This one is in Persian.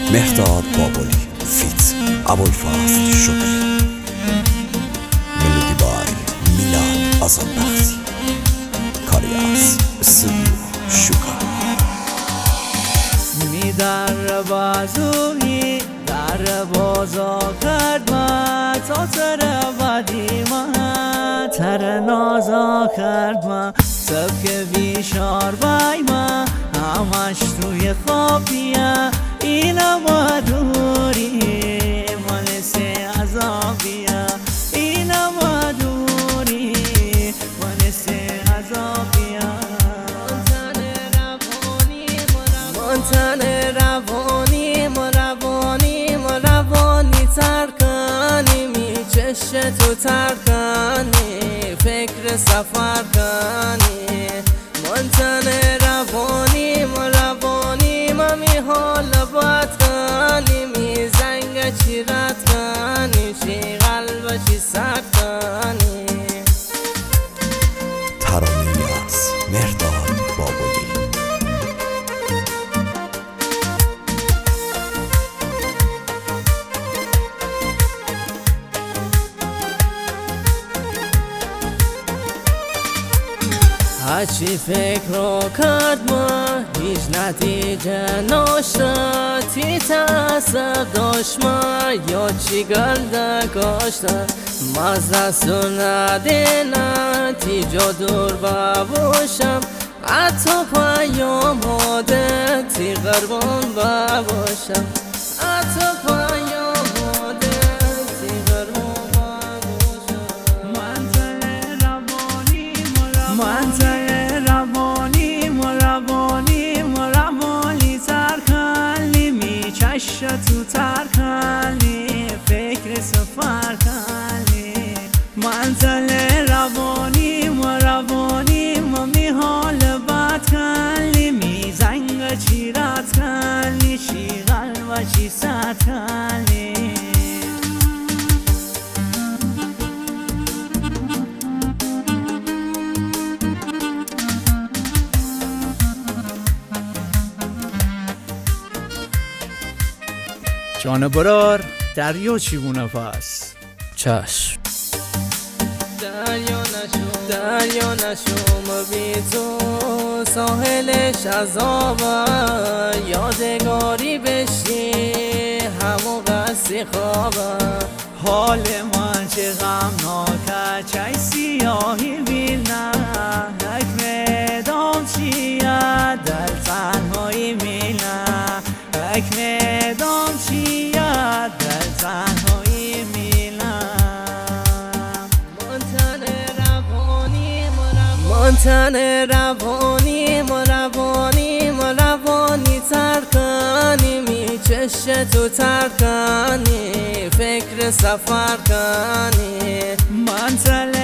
مهرداد بابلی فیت ابوالفضل شکری. ملودی بای میلاد آزادبختی. کاری از استودیو شوکا. می در بازویی در بازا کرد ما تا تر بدی ما تر نازا کرد ما سبک بیشار بای ما همش توی خوابیه اینا با دوری مالسی عذابیه اینا با دوری مالسی عذابیه منتن روانی ترکنی می چشت تو ترکنی فکر سفر کنی منتن روانی ما می حال باد کنی می زنگ چی رد کنی چی قلب چی سر کنی. ترانه‌ای از مهرداد بابلی. هرچی فکر رو کرد ما هیچ نتیجه نشد تی تأثیر داشت ما یا چی گلده کاشته مز دستو ندینه تی جا دور بباشم حتی پیام هاده تی قربان بباشم حتی پیام هاده تی قربان بباشم. منزل روانی ترکنی می چشت تو ترکنی فکر سفر کنی منزل روانی ما می حال بد کنی می زنگ چی رد کنی چی قلب چی سد کنی. جان برار دریا چیگونه پس چشم دریا نشوم بی تو ساحلش عذابه یادگاری بشی همو قصی خوابه حال من چه غمناکه چه سیاهی بینه حکم دام چیه در تنهایی مینه حکم دام چیه در تنهایی مینه. منتن روانی ترکنی می چشت تو ترکنی فکر سفر کنی منزل